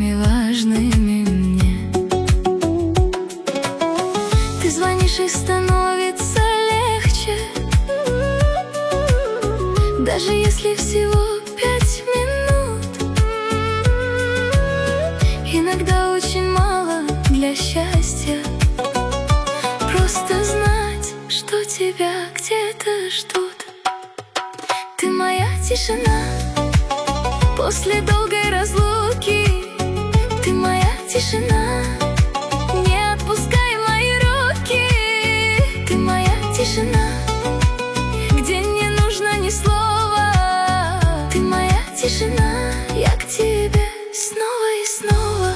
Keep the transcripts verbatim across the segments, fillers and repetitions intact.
самыми важными мне. Ты звонишь и становится легче, даже если всего пять минут. Иногда очень мало для счастья просто знать, что тебя где-то ждут. Ты моя тишина после долгой разлуки. Ты моя тишина, не отпускай мои руки. Ты моя тишина, где не нужно ни слова. Ты моя тишина, я к тебе снова и снова.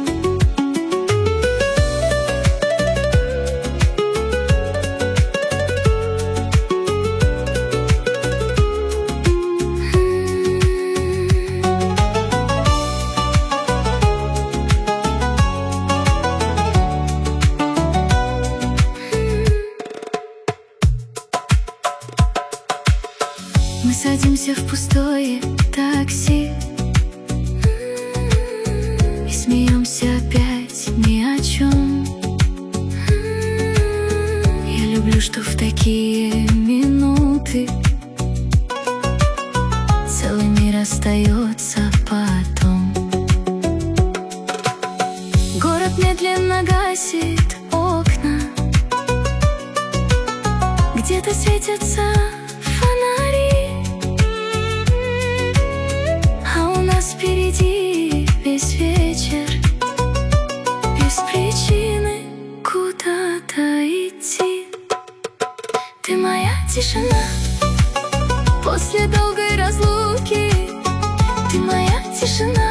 Мы садимся в пустое такси и смеемся опять ни о чем. Я люблю, что в такие минуты целый мир остается потом. Город медленно гасит окна, где-то светятся фонари, впереди весь вечер, без причины куда-то идти. Ты моя тишина после долгой разлуки. Ты моя тишина.